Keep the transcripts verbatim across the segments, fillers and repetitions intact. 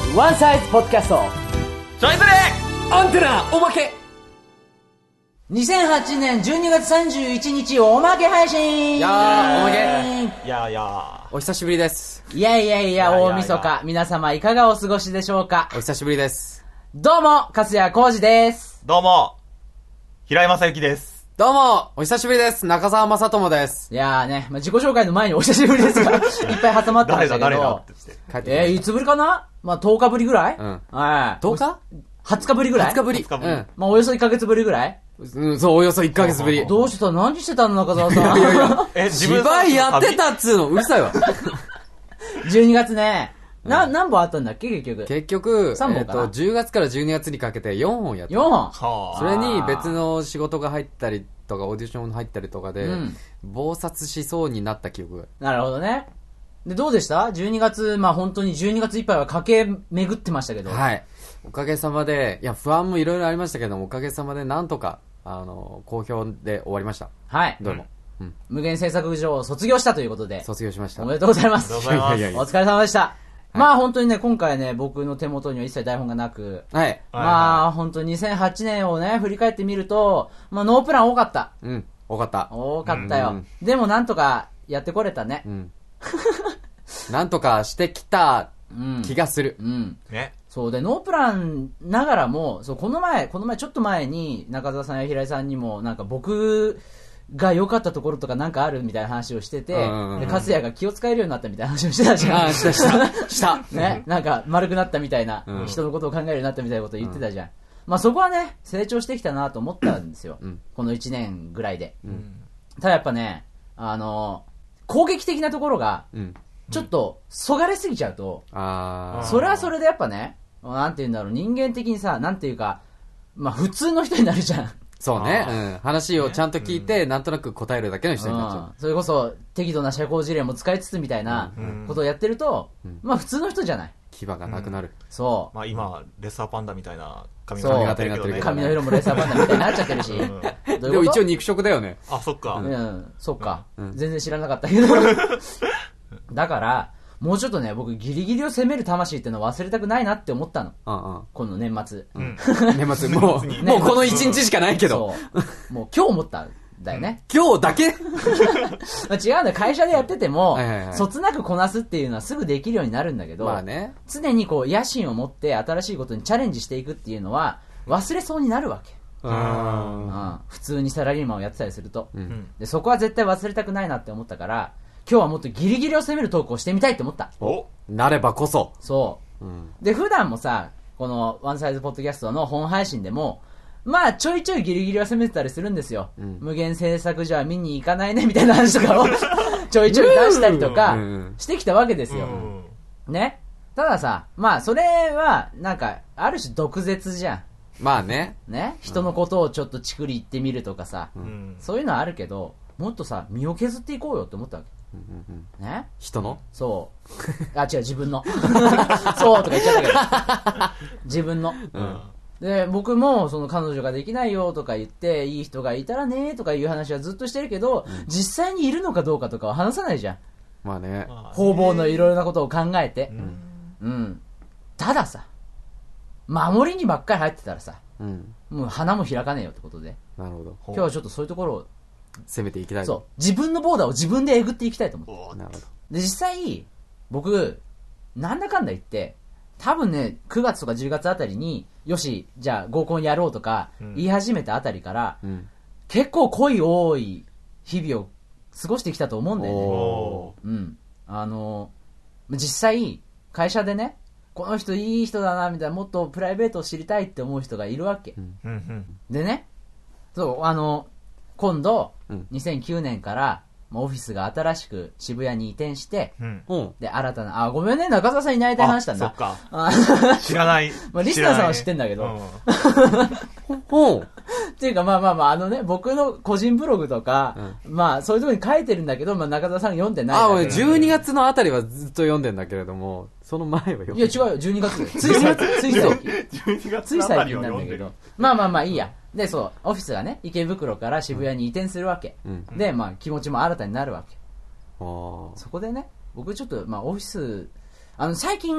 ワンサイズポッドキャストちょいずれアンテナおまけにせんはちねんじゅうにがつさんじゅういちにちおまけ配信。 いやーおまけいやいやお久しぶりです。 いやいやいやいやいやいや大晦日皆様いかがお過ごしでしょうか。 お久しぶりです。 どうも粕谷浩二です。 どうも平井正幸です。 どうもお久しぶりです。中澤正智です。 いやーね、まあ、自己紹介の前にお久しぶりですがいっぱい挟まってましたけど誰だ誰だって言って帰ってきましたえー、いつぶりかな。まあとおかぶりぐらい。 うんはい。 とおかはつかぶりぐらい。 はつかぶりはつかぶりうんまあおよそいっかげつぶりぐらい。 うん、そう、およそいっかげつぶり。 どうした何してたの中澤さん。 いやいやえ自分芝居やってたっつうの、うるさいわ。 じゅうにがつね、な、何本あったんだっけ結局。 結局、 さんぼんかなえっと、じゅうがつからじゅうにがつにかけてよんほんやった。 よんほん。 はあそれに別の仕事が入ったりとか、オーディション入ったりとかで、 うん暴殺しそうになった記憶が。 なるほどね。で、どうでした ?じゅうにがつ、まあ本当にじゅうにがついっぱいは駆け巡ってましたけど。 はい。おかげさまで、いや、不安もいろいろありましたけども、おかげさまでなんとか、あの、好評で終わりました。 はい。 どうも。うん。 無限制作所を卒業したということで。 卒業しました。 おめでとうございます。 ありがとうございますいやいやいやお疲れ様でした。まあ本当にね、今回ね、僕の手元には一切台本がなく、 はい。 はいまあ本当ににせんはちねんをね、振り返ってみると、まあノープラン多かった。 うん。多かった。 多かったようん。 でもなんとかやってこれたねう。ん。なんとかしてきたうん。 気がする。 うん。 ねそうで、ノープランながらも、そう、この前、この前、ちょっと前に、中澤さんや平井さんにも、なんか僕が良かったところとかなんかあるみたいな話をしてて、 うんうんうんで、粕谷が気を使えるようになったみたいな話をしてたじゃん。 ああ、したした。した。 ね、なんか丸くなったみたいな、 うん人のことを考えるようになったみたいなことを言ってたじゃん。まあそこはね、成長してきたなと思ったんですよ。 うんこのいちねんぐらいで。 うんただやっぱね、あの、攻撃的なところが、 うん。 ちょっと、そがれすぎちゃうと、 あそれはそれでやっぱね、なんて言うんだろう、人間的にさ、なんていうか、まあ普通の人になるじゃん。 ー。そうね。 あうん。話をちゃんと聞いて、なんとなく答えるだけの人になっちゃうんそれこそ適度な社交辞令も使いつつみたいなうんことをやってると、 うんまあ普通の人じゃない。 う。牙がなくなる。 そう。 まあ今レッサーパンダみたいな髪そう型になってるけどね髪の色もレーサーパンダみたいになっちゃってるし。 うんどういうことでも一応肉食だよね。 あそっかうん、そっか、 うん全然知らなかったけど。だから、もうちょっとね、僕ギリギリを攻める魂ってのを忘れたくないなって思ったの。 うんこの年末。 うんうん。年末、もう、 年末にもうこの一日しかないけど。 そう。もう今日思ったんだよね。 今日だけまあ違うんだよ。会社でやってても、 はいはいはいそつなくこなすっていうのはすぐできるようになるんだけど、 まあね。 常にこう野心を持って新しいことにチャレンジしていくっていうのは忘れそうになるわけ。 う。 うんん、普通にサラリーマンをやってたりすると、 う。 うんんでそこは絶対忘れたくないなって思ったから、今日はもっとギリギリを攻めるトークをしてみたいって思った。 おなればこそ。 そうん。 うで普段もさ、このワンサイズポッドキャストの本配信でもまあちょいちょいギリギリは攻めてたりするんですよ、 うん無限制作所は見に行かないねみたいな話とかをちょいちょい出したりとかうんしてきたわけですよ、 うんね。たださ、まあそれはなんかある種毒舌じゃんまあね。 ね。人のことをちょっとチクリ言ってみるとかさ、 うんそういうのはあるけど、もっとさ身を削っていこうよって思ったわうんうんうん。 けね。 人のそうあ違う自分のそうとか言っちゃったけど自分のうんで、僕もその彼女ができないよとか言っていい人がいたらねとかいう話はずっとしてるけど、実際にいるのかどうかとかは話さないじゃん。 まあね。 まあ方々のいろいろなことを考えてう、んうん、たださ守りにばっかり入ってたらさ、 うん。 もう花も開かねえよってことで、 なるほど。 今日はちょっとそういうところを、 攻めていきたい。 そう自分のボーダーを自分でえぐっていきたいと思って。 おなるほど。 で実際僕なんだかんだ言って多分ねくがつとかじゅうがつあたりによしじゃあ合コンやろうとかうん言い始めたあたりから、 うん。 結構恋多い日々を過ごしてきたと思うんだよね。 おうん。あの実際会社でねこの人いい人だなみたいな、もっとプライベートを知りたいって思う人がいるわけ、 うんうんうんでね、そうあの今度、 うんにせんきゅうねんからまあオフィスが新しく渋谷に移転して、 うんうん。 で新たなあごめんね中澤さんいない間に話したんだ。 あそっかあ知らないまあリスナーさんは知ってんだけどうんほう。 っていうかまあまあまああのね僕の個人ブログとか、まあそういうところに書いてるんだけど、まあ、中澤さんが読んでないだあ、 け俺じゅうにがつのあたりはずっと読んでんだけれども、その前は読んでいや違うよじゅうにがつつい最近つい最近じゅうにがついつあたり最近なんだを読んでるけど、まあまあまあいいや。でそうオフィスがね池袋から渋谷に移転するわけ、 うん。 でまあ気持ちも新たになるわけ。 ああ。 そこでね僕ちょっとまあオフィスあの最近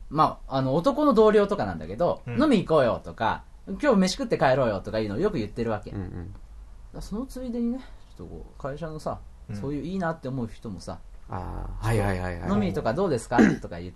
まあ、あの、男の同僚とかなんだけど、 うん飲み行こうよとか、今日飯食って帰ろうよとかいうのをよく言ってるわけ。 うんうん。 だからそのついでにね、ちょっとこう、会社のさ、 うんそういういいなって思う人もさ、 ああ、はいはいはいはい。 飲みとかどうですかとか言って、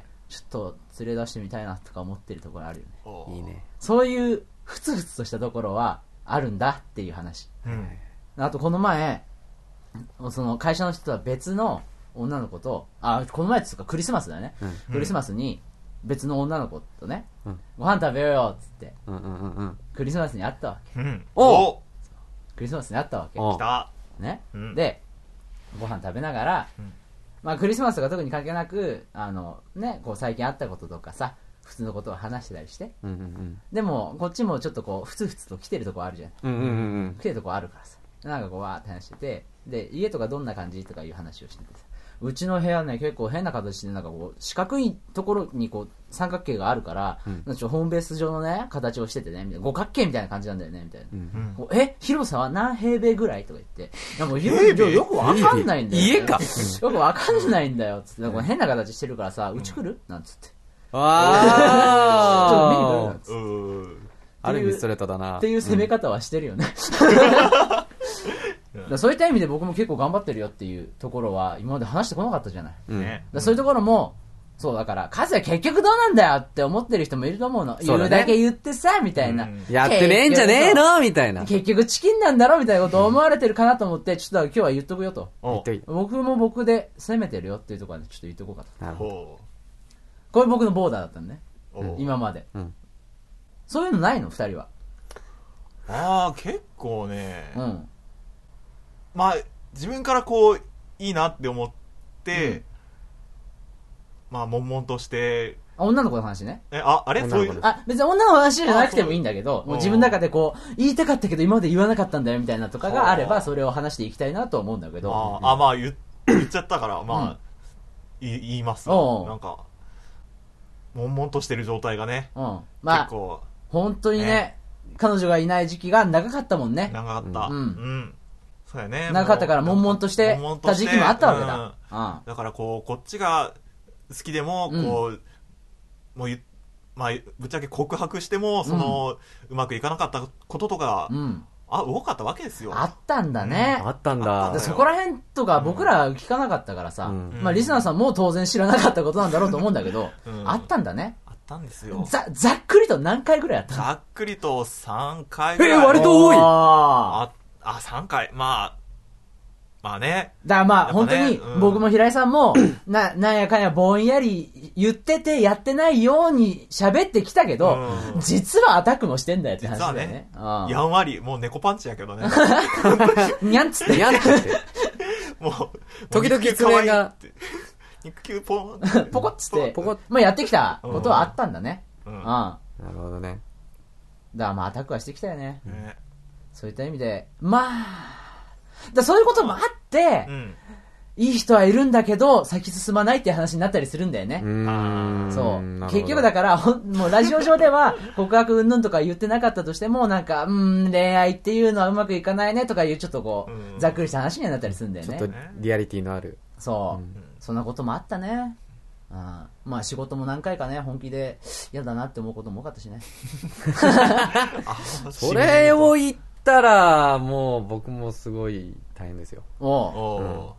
ちょっと連れ出してみたいなとか思ってるところあるよね。 おーいいね。 そういう、ふつふつとしたところは、あるんだっていう話。 うんあとこの前、その会社の人とは別の女の子と、あ、この前っていうかクリスマスだよね。 うんクリスマスに別の女の子とね、 うんご飯食べようよっつって、 うんうんうんうん。 クリスマスに会ったわけ。 うんおおクリスマスに会ったわけ。 お来たね、 うんで、ご飯食べながら、 うんまあクリスマスとか特に関係なく、あのね、こう最近あったこととかさ、普通のことを話してたりして、 うんうんうん。 でもこっちもちょっとこう、ふつふつと来てるとこあるじゃん。 うんうんうん来てるとこあるからさ。なんかこうわーって話してて、で、家とかどんな感じとかいう話をしててさ、うちの部屋ね、結構変な形でなんかこう、四角いところにこう、三角形があるから、 うんなんかちょホームベース上のね、形をしててね、みたいな五角形みたいな感じなんだよね、みたいな。 うん。 うんこうえ広さは何平米ぐらいとか言って。なんか広いよくわかんないんだよ、ね。 家かよくわかんないんだよ、つって。なんか変な形してるからさ、うち来るなんつって。ちょっあと見に来るなんあつって。 うーある意味ストレートだな。 っていう攻め方はしてるよね。だからそういった意味で僕も結構頑張ってるよっていうところは今まで話してこなかったじゃない。だかうん。 ねらそういうところも、そうだから、数は結局どうなんだよって思ってる人もいると思うの。 そうだね言うだけ言ってさ、みたいな。 うんやってねえんじゃねえのみたいな。 結局チキンなんだろみたいなことを思われてるかなと思って、ちょっと今日は言っとくよと。 お言っといて。 僕も僕で攻めてるよっていうところでちょっと言っとこうかと。 なるほど。 ほこれ僕のボーダーだったのね。 うおう今まで。 うん。 そういうのないの二人は。 ああ結構ねうん。 まあ自分からこういいなって思って、 うんまあ悶々としてあ、女の子の話ね。 えああれ女の子ですそういうあ、別に女の話じゃなくてもいいんだけど、 そうもう自分の中でこう、言いたかったけど今まで言わなかったんだよみたいなとかがあれば、それを話していきたいなと思うんだけど。 あーあまあ言っ言っちゃったからまあ、言い言いますおうなんか悶々としてる状態がね、 うん。まあ、 結構本当にねね彼女がいない時期が長かったもんね。 長かったうんうんそうやね長かったから悶々としてた時期もあったわけだ。 うんうん。 だからこうこっちが好きでもこう、もう言まあぶっちゃけ告白してもその、うまくいかなかったこととか、 うん。 あ多かったわけですよあったんだね。 あったんあだで。そこら辺とか僕ら聞かなかったからさ、 うんまあリスナーさんも当然知らなかったことなんだろうと思うんだけど、 うんあったんだね。 あったんですよざ、ざっくりと何回ぐらいやったの？ ざっくりとさんかいぐらいえ割と多いあああさんかいまあまあねーだからまあやっぱ本当にねうん僕も平井さんも、な、なんやかんやぼんやり言っててやってないように喋ってきたけど、 うん実はアタックもしてんだよって話実はだよねね。 うんやんわりもう猫パンチやけどねにゃんつって。 にゃんって言って。 もう時々 もう肉球可愛い爪がって肉球ポンポコッつって、 ポコッまあやってきたことはあったんだね。 ううんん。だかなるほどね。 らまあアタックはしてきたよね。 ねそういった意味で、まあ、だそういうこともあって、 うんいい人はいるんだけど、先進まないっていう話になったりするんだよねう。ーん。 そう。 なるほど結局だから、ほんもうラジオ上では告白うんぬんとか言ってなかったとしても、なんか、うーん、恋愛っていうのはうまくいかないねとかいうちょっとこう、 うんざっくりした話にはなったりするんだよねちょっと。リアリティのある。 そう、 うんそんなこともあったね。うん、まあ仕事も何回かね、本気で嫌だなって思うことも多かったしね。 あそれを言ったら、もう僕もすごい大変ですよ。 おうお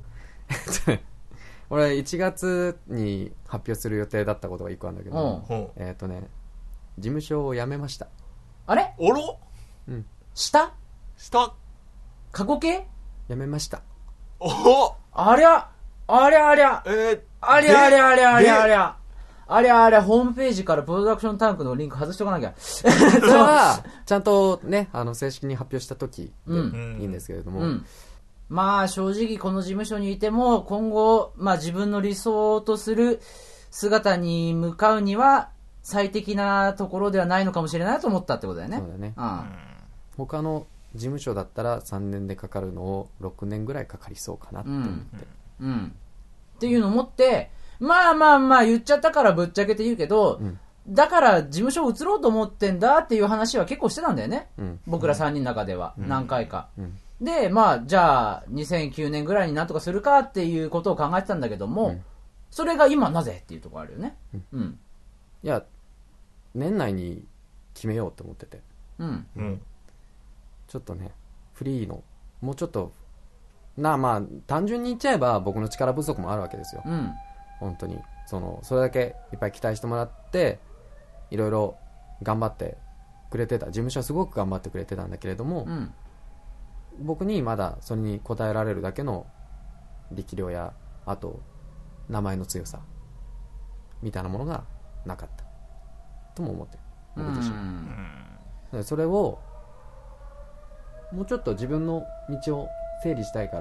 俺、いちがつに発表する予定だったことがいっこあるんだけうんど、 おえっとね、事務所を辞めました。 あれおろ下下過去形辞めました。 おありゃありゃありゃえー、 ありゃありゃありゃありゃありゃゃありゃありゃホームページからプロダクションタンクのリンク外しとかなきゃ。 それは、ちゃんとね、あの、正式に発表した時でうんいいんですけれども、 うん。まあ正直この事務所にいても今後、まあ自分の理想とする姿に向かうには最適なところではないのかもしれないと思ったってことだよね。 そうだね。 うん。 他の事務所だったらさんねんでかかるのをろくねんぐらいかかりそうかなって思って。 うん。っていうのを思って、まあまあまあ言っちゃったからぶっちゃけて言うけど、 うんだから事務所移ろうと思ってんだっていう話は結構してたんだよね。 うん僕らさんにんの中では、 うん何回か。 うんで、まあじゃあにせんきゅうねんぐらいになんとかするかっていうことを考えてたんだけども、 うんそれが今なぜっていうところあるよね。うん。 いや、年内に決めようと思ってて。 うん。 うん。 ちょっとね、フリーの、もうちょっと、なあまあ、単純に言っちゃえば僕の力不足もあるわけですよ。 うん。 本当に。その、それだけいっぱい期待してもらって、いろいろ頑張ってくれてた。事務所はすごく頑張ってくれてたんだけれども、 うん。 僕にまだそれに応えられるだけの力量や、あと、名前の強さ、みたいなものがなかった。とも思ってる。僕自身。 うん。 それを、もうちょっと自分の道を整理したいから、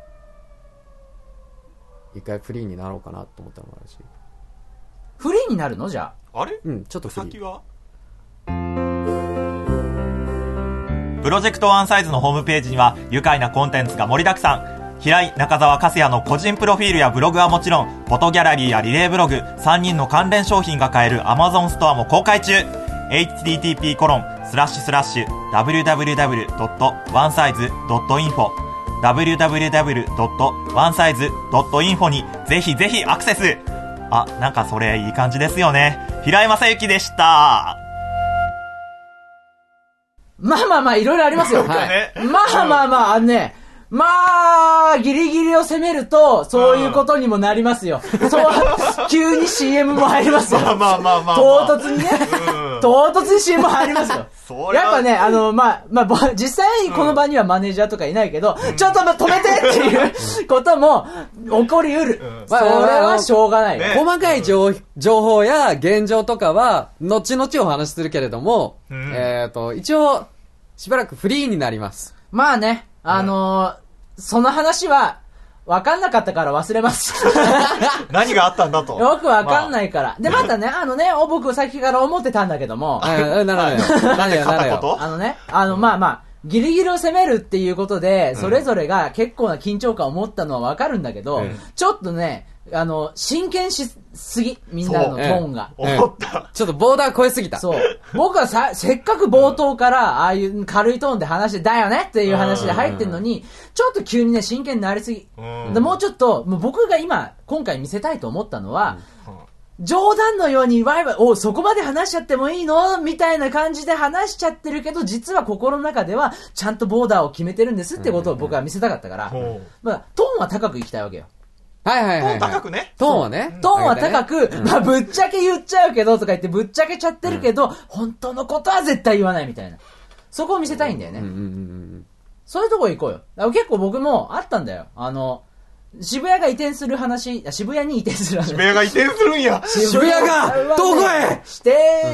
一回フリーになろうかなと思ったのもあるし。 フリーになるのじゃあれうん、ちょっとフリー。 先はプロジェクトワンサイズのホームページには愉快なコンテンツが盛りだくさん。平井中澤和也の個人プロフィールやブログはもちろん、フォトギャラリーやリレーブログ、さんにんの関連商品が買える Amazon ストアも公開中。 エイチティーティーピーコロンスラッシュスラッシュダブリューダブリューダブリュードットワンサイズドットインフォ ダブリューダブリューダブリュードットワンサイズドットインフォ にぜひぜひアクセス。あ、なんかそれいい感じですよね。平井正幸でした。 まあまあまあ、いろいろありますよ。 なんかねまあまあまあ、あのね、まあ、ギリギリを攻めると、そういうことにもなりますよ。そう、急に シーエム も入りますよ。 まあまあまあまあ、 唐突にね、 うん、 唐突に シーエム も入りますよ。 そりゃやっぱね、あの、まあ、まあ、実際にこの場にはマネージャーとかいないけど、うん、ちょっと止めてっていうことも起こりうる。うん、それはしょうがないよ。 ね、細かい情報や現状とかは、後々お話しするけれども、うん、えっと、一応、しばらくフリーになります。 まあね、あのー、その話は、わかんなかったから忘れます。 何があったんだと。 よくわかんないから。まあ、で、またね、あのね、僕さっきから思ってたんだけども。 なるほど。なんで買ったこと？ あのね、あの、まあまあ、ギリギリを攻めるっていうことで、それぞれが結構な緊張感を持ったのはわかるんだけど、うん、ちょっとね、あの、真剣しすぎ、みんなのトーンが。 思った。 ちょっとボーダー超えすぎた。 そう。僕はさ、せっかく冒頭から、ああいう軽いトーンで話して、だよねっていう話で入ってんのに、ちょっと急にね、真剣になりすぎ。でもうちょっと、もう僕が今、今回見せたいと思ったのは、冗談のようにワイワイ、お、そこまで話しちゃってもいいのみたいな感じで話しちゃってるけど、実は心の中では、ちゃんとボーダーを決めてるんですってことを僕は見せたかったから、まあ、トーンは高くいきたいわけよ。 はいはいはい、はい。 トーン高くね。 トーンはね。 トーンは高く、ね、まあぶっちゃけ言っちゃうけどとか言ってぶっちゃけちゃってるけど、うん、本当のことは絶対言わないみたいな。そこを見せたいんだよね。うんうんうん、そういうとこ行こうよ。結構僕もあったんだよ。あの、渋谷が移転する話、渋谷に移転する話。 渋谷が移転するんや。 渋谷がどこへして、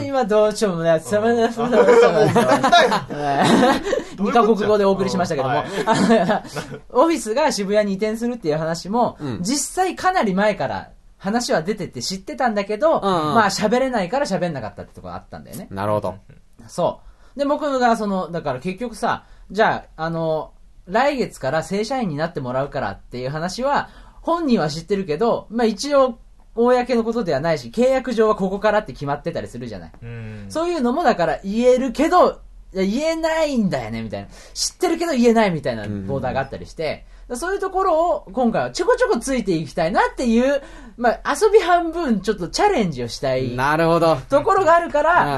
今どうしようもない。さまださまださまだ。にカ国語でお送りしましたけども、オフィスが渋谷に移転するっていう話も、実際かなり前から話は出てて知ってたんだけど、まあ喋れないから喋んなかったってところがあったんだよね。 なるほど。 そう。で、僕がその、だから結局さ、じゃあ、あの、来月から正社員になってもらうからっていう話は、本人は知ってるけど、まあ一応、公のことではないし、契約上はここからって決まってたりするじゃない。うんそういうのもだから言えるけど、いや言えないんだよね、みたいな。知ってるけど言えないみたいなボーダーがあったりして、そういうところを今回はちょこちょこついていきたいなっていう、まあ遊び半分ちょっとチャレンジをしたい。 なるほど。 ところがあるから、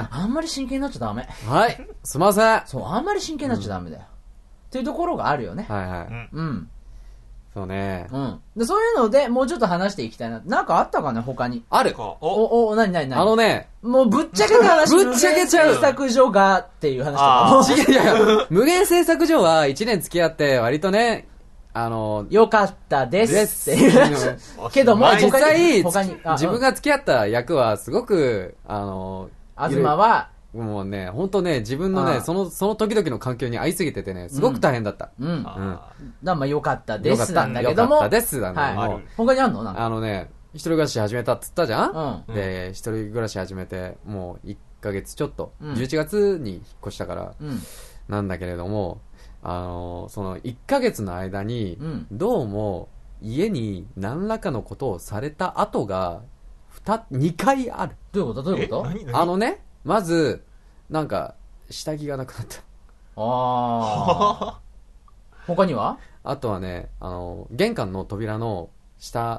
あんまり真剣になっちゃダメ。 はい。すいません。 そう、あんまり真剣になっちゃダメだよ。うんっていうところがあるよね。 はいはい。 うん。 そうね。 うん。で、そういうので、もうちょっと話していきたいな。なんかあったかね、他に。 ある。 お、お、なになになにあのね。 もうぶっちゃけた話。 ぶっちゃけちゃう。 製作所がっていう話とか。 違う違う。無限製作所はいちねん付き合って割とね、あの、 よかったですっていう。けども、 実際、自分が付き合った役はすごく、あの、 東は、 もうね、ほんとね、自分のね、その、その時々の環境に合いすぎててね、すごく大変だった。 うん。うん。だまあ良かったですなんだけども。 良かったですなんだけども。 他にあんのなんかあのね、一人暮らし始めたっつったじゃんうん。で、一人暮らし始めて、もういっかげつちょっと、じゅういちがつに引っ越したから、なんだけれども、あの、そのいっかげつの間に、どうも家に何らかのことをされた後が、にかいある。 どういうことどういうことあのね、まず、なんか、下着がなくなった。 ああ。他にはあとはね、あの、玄関の扉の下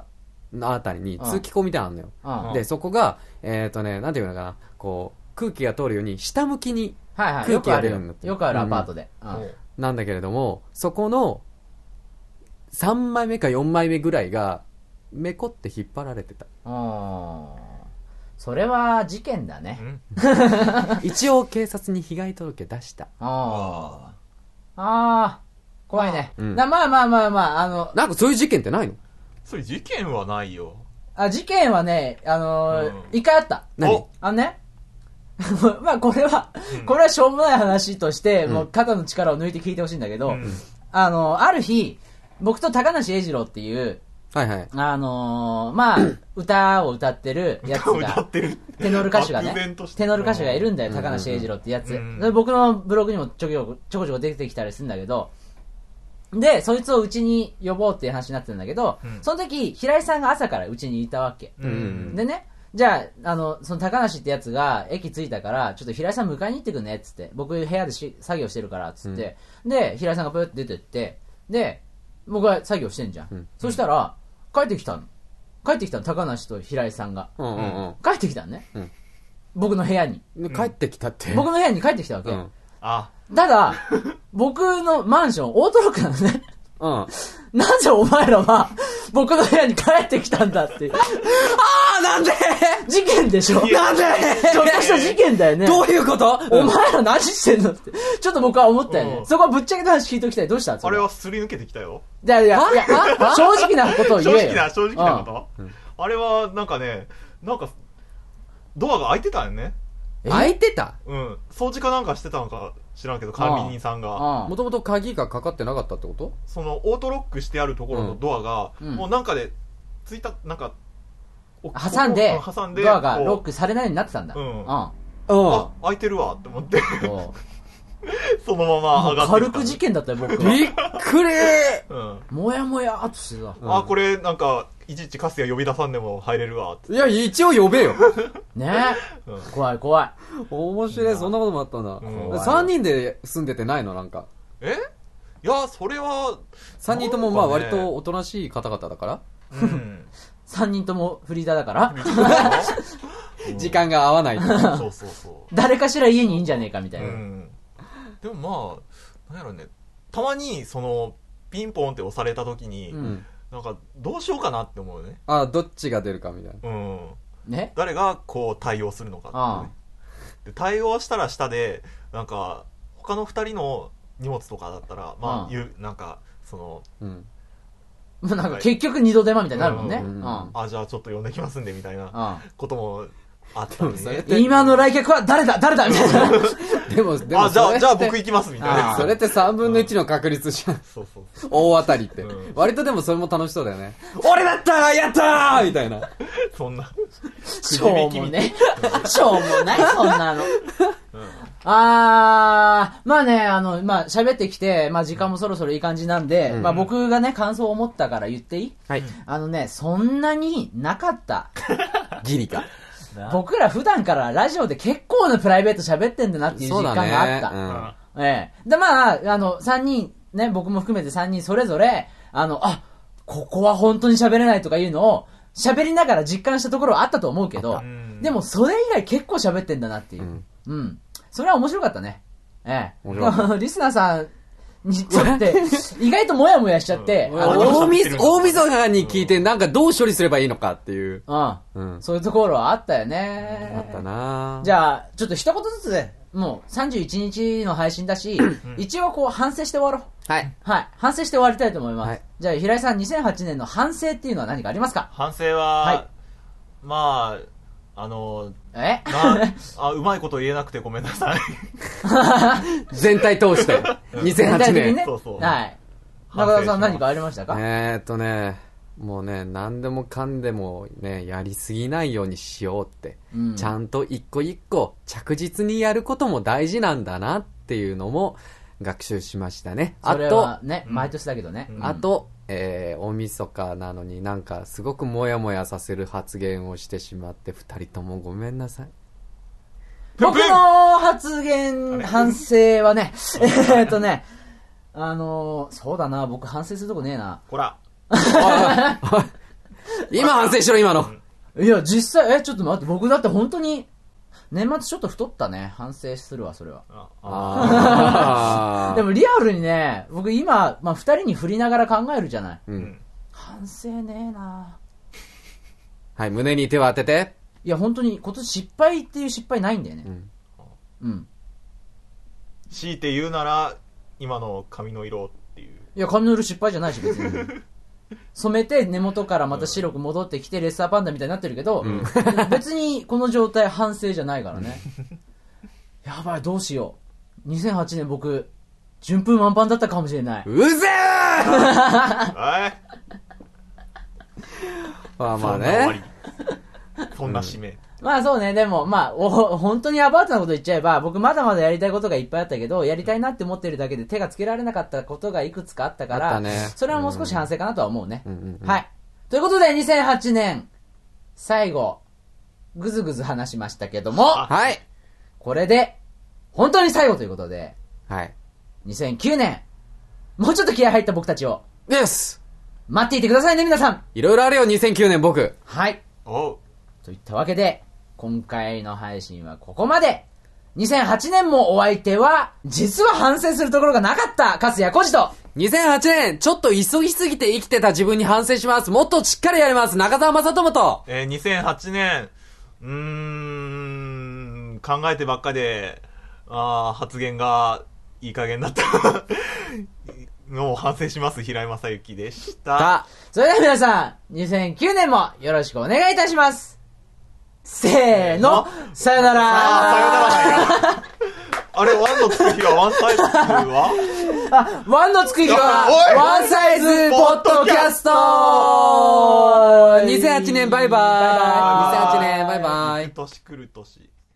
のあたりに通気口みたいなのあるのよ。 うんで、そこが、えっとね、なんていうのかな、こう、空気が通るように下向きにはいはい。 空気が出るようよくあるよになってる。 よくあるアパートで。うんうんなんだけれども、そこのさんまいめかよんまいめぐらいが、めこって引っ張られてた。 うんそれは事件だね。 一応警察に被害届出した。 ああ。ああ。怖いね。 うんなまあまあまあまあ、あの、 なんかそういう事件ってないの？ それ事件はないよ。 あ事件はね、あのーうん一回あった。 何？ おあのね、まあこれは、これはしょうもない話として、もう肩の力を抜いて聞いてほしいんだけど、 うんあの、ある日、僕と高梨英二郎っていう、 はいはい。 あのーまあ、歌を歌ってるやつ歌を歌がっ、てる。 テノール歌手がね漠然とし、てテノール歌手がいるんだよ、 うん高梨英二郎ってやつ。 うんで僕のブログにもちょこちょこちょこちょこ出てきたりするんだけど、で、そいつをうちに呼ぼうっていう話になってるんだけど、 うんその時、平井さんが朝からうちにいたわけ。 うんでね、じゃあ、あの、その高梨ってやつが駅着いたから、ちょっと平井さん迎えに行ってくんねっつって、僕部屋でし作業してるからっつって、で、平井さんがぷよって出てって、で、僕は作業してんじゃん。 うんそしたら、帰ってきたの。帰ってきたの、高梨と平井さんが。 うんうん帰ってきたのね。 うん僕の部屋に。 うん。帰ってきたって。 僕の部屋に帰ってきたわけ。 うん。 あ、 ただ、僕のマンション、オートロックなのね。 うん。 なぜお前らは、僕の部屋に帰ってきたんだって。 ああ、なんで事件でしょなんでちょっとした事件だよね。 どういうことお前ら何してんのって。ちょっと僕は思ったよね。 うんそこはぶっちゃけた話聞いておきたい。どうしたそあれはすり抜けてきたよ。 いやいや、いや正直なことを言えよ。 正直な、正直なこと、あれは、なんかね、なんか、ドアが開いてたんよね。 え開いてた？ うん。掃除かなんかしてたのか知らんけど、管理人さんが。 うんもともと鍵がかかってなかったってこと？ その、オートロックしてあるところのドアが、 うんもうなんかで、ついた、なんか、お挟んで、 ここ挟んで、 ドアがロッこクされないようになってたんだ。 うんうん。 うん。 うあ、開いてるわって思って、 そそのままう上がってきた。 軽く事件だったよ、僕は。 びっくりうん。 もやもやーっとしてた。 あ、これ、なんか、いちいちカスヤ呼び出さんでも入れるわって。 いや、一応呼べよ。 ねうん怖い怖い。 面白い、そんなこともあったんうんだ。さんにんで住んでてないのなんか。 えいや、それは、 さんにんともまあ割なんかねとおとなしい方々だから。 うん。 三人ともフリーダーだから、 時間が合わないと。 そうそうそ。 誰かしら家にいいんじゃねえかみたいうな。 うん。でもまあ、なんやろね、たまに、その、ピンポンって押された時に、 うんなんか、どうしようかなって思うね。 あ、どっちが出るかみたいな。 うん。 ね誰がこう対応するのかっていうね、で対応したら下でなんか他の二人の荷物とかだったらまあ、 うん言うなんかそのうん。 もうなんか結局二度手間みたいになるもんね。 ううんん。 あじゃあちょっと呼んできますんでみたいなうこともあったりねでもそれってん。今の来客は誰だ誰だみたいな。 でも、でもあじゃそれってあじゃあ僕行きますみたいなあそれってさんぶんのいちの確率じゃん。 そうそうそう大当たりってうん。 割とでもそれも楽しそうだよね。俺だったーやったーみたいな。 そんなしょうもね。しょうもない、そんなの。あー、まあね、あの、まあ喋ってきて、まあ時間もそろそろいい感じなんで、 うんまあ僕がね、感想を思ったから言っていいはい。 あのね、そんなになかった。 ギリか。 僕ら普段からラジオで結構なプライベート喋ってんだなっていう実感があった。 うん。 ええ。で、まあ、あの、三人、ね、僕も含めて三人それぞれ、あの、あ、ここは本当に喋れないとかいうのを、喋りながら実感したところはあったと思うけど、 んでもそれ以外結構喋ってんだなっていう。 うんうん。それは面白かったね。ええ。 面白かっリスナーさんにとって、意外とモヤモヤしちゃって、 うんあの大みそ、大晦日に聞いてなんかどう処理すればいいのかっていう。 うん。 うん。 そういうところはあったよね。 あったなじゃあ、ちょっと一言ずつで、もうさんじゅういちにちの配信だし、一応こう反省して終わろう。 はい。 はい。反省して終わりたいと思います。 はいじゃあ、平井さん、にせんはちねんの反省っていうのは何かありますか？ 反省は、 はいまああのえなあうまいこと言えなくてごめんなさい全体通して。にせんはちねん。 全体的にね。 そうそうはい。 反省中田さん何かありましたか？ えーっとね、もうね、何でもかんでもね、やりすぎないようにしようって。 うんちゃんと一個一個着実にやることも大事なんだなっていうのも学習しましたね。あそれと、 はね、毎年だけどね。 うんあと、えー、大晦日なのになんかすごくモヤモヤさせる発言をしてしまって二人ともごめんなさい。 僕の発言、反省はね、えーっとね、あのー、そうだな、僕反省するとこねえな。 ほら今反省しろ、今の。 いや、実際、え、ちょっと待って、僕だって本当に、年末ちょっと太ったね。反省するわ、それは。 あでもリアルにね、僕今、まあ、二人に振りながら考えるじゃない。 うん。 反省ねえな。 はい、胸に手を当てて。 いや、本当に今年失敗っていう失敗ないんだよね。うん。うん。 強いて言うなら、今の髪の色っていう。 いや、髪の色失敗じゃないし、別に。染めて根元からまた白く戻ってきてレッサーパンダみたいになってるけど、うん、別にこの状態反省じゃないからね。やばい、どうしよう。にせんはちねん僕、順風満帆だったかもしれない。 うぜーはい。 まあまあね。 そんな締め。うんまあそうね、でも、まあ、お、本当にアバウトなこと言っちゃえば、僕まだまだやりたいことがいっぱいあったけど、やりたいなって思ってるだけで手がつけられなかったことがいくつかあったから、 ね、 それはもう少し反省かなとは思うね。 うんうんうん、 はい。ということで、にせんはちねん、最後、ぐずぐず話しましたけども、 はい。 これで、本当に最後ということで、 はい。 にせんきゅうねん、もうちょっと気合入った僕たちを、 です。 待っていてくださいね、皆さん。 いろいろあるよ、にせんきゅうねん僕。 はい。 おう。 といったわけで、今回の配信はここまで。にせんはちねんもお相手は、実は反省するところがなかった、粕谷浩二と。 にせんはちねん、ちょっと急ぎすぎて生きてた自分に反省します。もっとしっかりやります。中澤正智と。 えー、にせんはちねん、うーん、考えてばっかで、あ発言がいい加減だった。のを反省します。平井正幸でした。 それでは皆さん、にせんきゅうねんもよろしくお願いいたします。せーの、さよならー。 あ、さよなら。あれ、ワンのつく日はワンサイズはあ、ワンのつく日は、ワンサイズポッドキャスト。 にせんはちねんバイバーイ。にせんはちねんバイバイ。 年来る年。